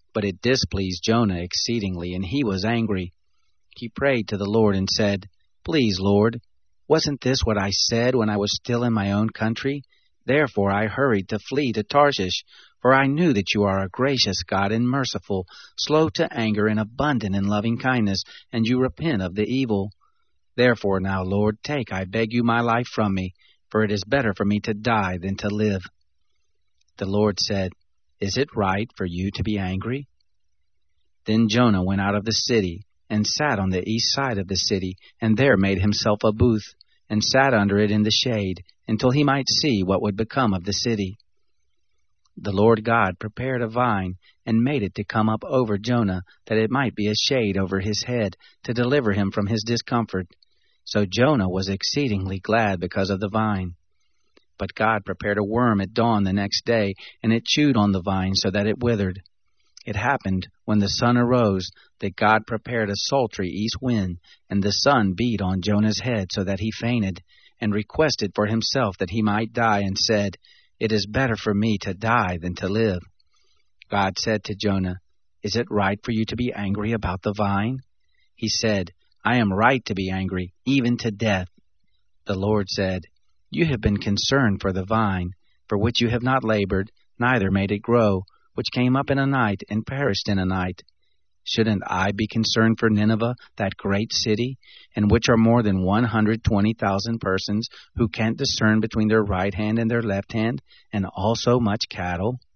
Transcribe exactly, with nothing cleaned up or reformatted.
But it displeased Jonah exceedingly, and he was angry. He prayed to the Lord and said, Please, Lord, wasn't this what I said when I was still in my own country? Therefore I hurried to flee to Tarshish, for I knew that you are a gracious God and merciful, slow to anger and abundant in loving kindness, and you repent of the evil. Therefore now, Lord, take, I beg you, my life from me, for it is better for me to die than to live. The Lord said, Is it right for you to be angry? Then Jonah went out of the city, and sat on the east side of the city, and there made himself a booth, and sat under it in the shade, until he might see what would become of the city. The Lord God prepared a vine, and made it to come up over Jonah, that it might be a shade over his head, to deliver him from his discomfort. So Jonah was exceedingly glad because of the vine. But God prepared a worm at dawn the next day, and it chewed on the vine so that it withered. It happened, when the sun arose, that God prepared a sultry east wind, and the sun beat on Jonah's head so that he fainted, and requested for himself that he might die, and said, It is better for me to die than to live. God said to Jonah, Is it right for you to be angry about the vine? He said, I am right to be angry, even to death. The Lord said, You have been concerned for the vine, for which you have not labored, neither made it grow, which came up in a night and perished in a night. Shouldn't I be concerned for Nineveh, that great city, in which are more than one hundred twenty thousand persons who can't discern between their right hand and their left hand, and also much cattle?